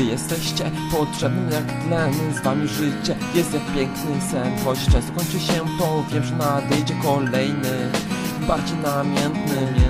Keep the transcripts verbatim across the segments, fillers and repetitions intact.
Wy jesteście potrzebnym jak tlen, z wami życie jest jak piękny sen. Choć często kończy się, to wiem, że nadejdzie kolejny, bardziej namiętny.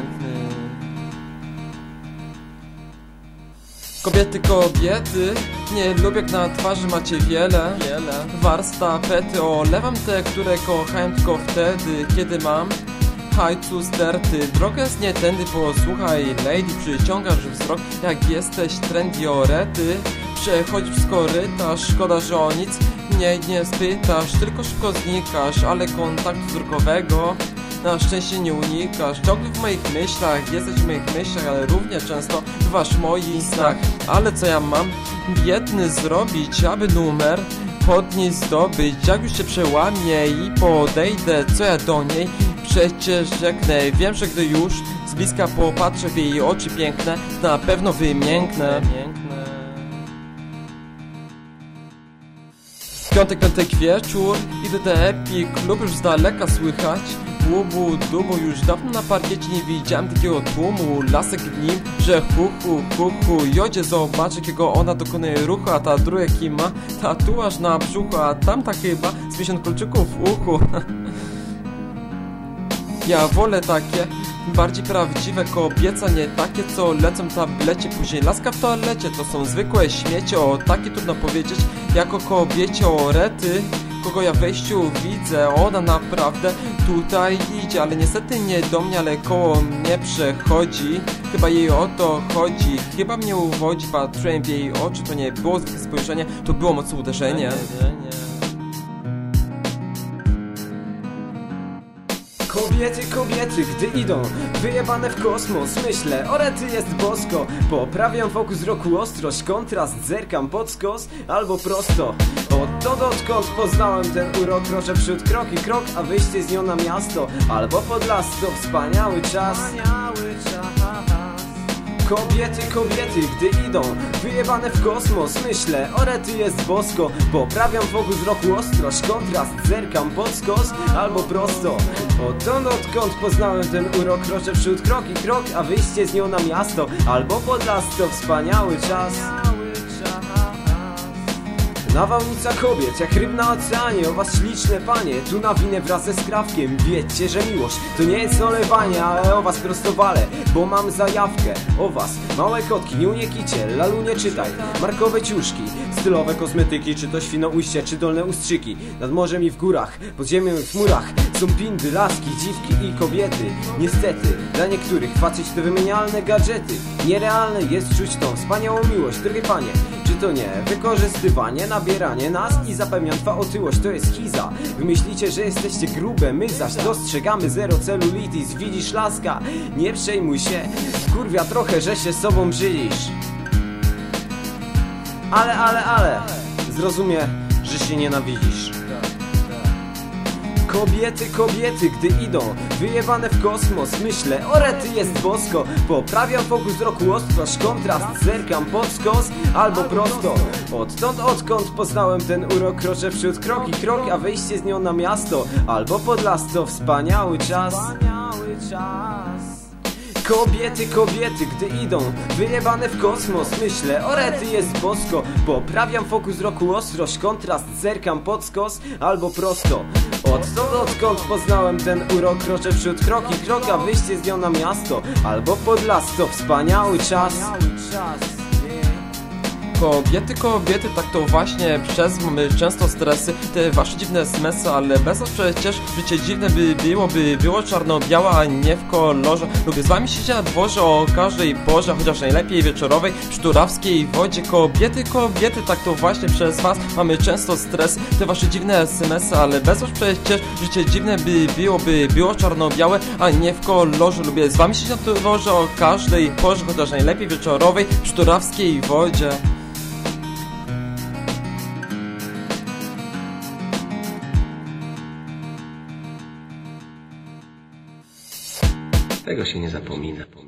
Kobiety, kobiety, nie lubię jak na twarzy macie wiele, wiele warstw tapety. Olewam te, które kochają tylko wtedy, kiedy mam hajcu sterty. Droga jest nie tędy, posłuchaj lady, przyciągasz wzrok jak jesteś trendy orety. Przechodzisz z korytarz, szkoda, że o nic mnie nie spytasz, tylko szybko znikasz, ale kontaktu wzrokowego na szczęście nie unikasz. Ciągle w moich myślach, jesteś w moich myślach, ale równie często bywasz w moich snach. Ale co ja mam biedny zrobić, aby numer pod niej zdobyć? Jak już się przełamię i podejdę, co ja do niej przecież rzeknę. Wiem, że gdy już z bliska popatrzę w jej oczy piękne, na pewno wymięknę. Piątek, piątek wieczór, idę do Epic Klub, już z daleka słychać bubu, dubu. Już dawno na parkiecie nie widziałem takiego tłumu. Lasek w nim, że hu hu hu hu. Jodzie zobacz, jakiego ona dokonuje ruchu, a ta druga ma tatuaż na brzuchu, a tamta chyba z pięćdziesiąt kolczyków w uchu. Ja wolę takie, bardziej prawdziwe kobiece, nie takie, co lecą w tablecie. Później laska w toalecie, to są zwykłe śmiecie. O takie trudno powiedzieć, jako kobiecie o rety. Kogo ja w wejściu widzę, ona naprawdę tutaj idzie, ale niestety nie do mnie, ale koło mnie przechodzi. Chyba jej o to chodzi, chyba mnie uwodzi. Patrzyłem w jej oczy, to nie było zwykłe spojrzenie, to było mocne uderzenie. Kobiety, kobiety, gdy idą wyjebane w kosmos, myślę, o rety jest bosko. Poprawiam wokół wzroku ostrość, kontrast, zerkam pod skos albo prosto. Odtąd odkąd poznałem ten urok, kroczę przód krok i krok, a wyjście z nią na miasto albo pod las, to wspaniały czas. Kobiety, kobiety, gdy idą wyjebane w kosmos, myślę, o rety jest bosko. Poprawiam wokół wzroku ostrość, kontrast, zerkam pod skos albo prosto. Odtąd odkąd poznałem ten urok, kroczę przód krok i krok, a wyjście z nią na miasto albo pod las, to wspaniały czas. Nawałnica kobiet, jak ryb na oceanie, o was śliczne panie, tu nawinę wraz ze skrawkiem. Wiecie, że miłość to nie jest olewanie, ale o was prosto walę, bo mam zajawkę. O was, małe kotki, nie uniekicie, lalu nie czytaj. Markowe ciuszki, stylowe kosmetyki, czy to świnoujście, czy dolne ustrzyki. Nad morzem i w górach, pod ziemią i w chmurach są pindy, laski, dziwki i kobiety. Niestety, dla niektórych facet to wymienialne gadżety. Nierealne jest czuć tą wspaniałą miłość, drogie panie. Czy to nie wykorzystywanie, nabieranie nas i zapewniątwa otyłość, to jest schiza. Wy myślicie, że jesteście grube, my zaś dostrzegamy zero celulitis. Widzisz laska, nie przejmuj się, kurwia trochę, że się sobą brzydzisz. Ale, ale, ale, zrozumie, że się nienawidzisz. Kobiety, kobiety, gdy idą wyjebane w kosmos, myślę, o rety jest bosko. Poprawiam wokół wzroku ostrość, kontrast, zerkam pod skos albo prosto. Odtąd odkąd poznałem ten urok, kroczę wśród krok i krok, a wyjście z nią na miasto albo pod las, to wspaniały czas. Kobiety, kobiety, gdy idą wyjebane w kosmos, myślę, o rety jest bosko. Poprawiam wokół wzroku ostrość, kontrast, zerkam pod skos albo prosto. Odtąd odkąd poznałem ten urok, kroczę wśród krok i krok, a wyjście z nią na miasto albo pod las, to wspaniały czas. Kobiety, kobiety, tak to właśnie przez mamy często stresy, te wasze dziwne smsy, ale bez was przecież życie dziwne by było, by było czarno-białe, a nie w kolorze. Lubię z wami siedzieć na dworze o każdej porze, chociaż najlepiej wieczorowej, przy turawskiej wodzie. Kobiety, kobiety, tak to właśnie przez was mamy często stres, te wasze dziwne smsy, ale bez was przecież życie dziwne by było, by było czarno-białe, a nie w kolorze. Lubię z wami siedzieć na dworze o każdej porze, chociaż najlepiej wieczorowej, przy turawskiej wodzie. Tego się nie zapomina.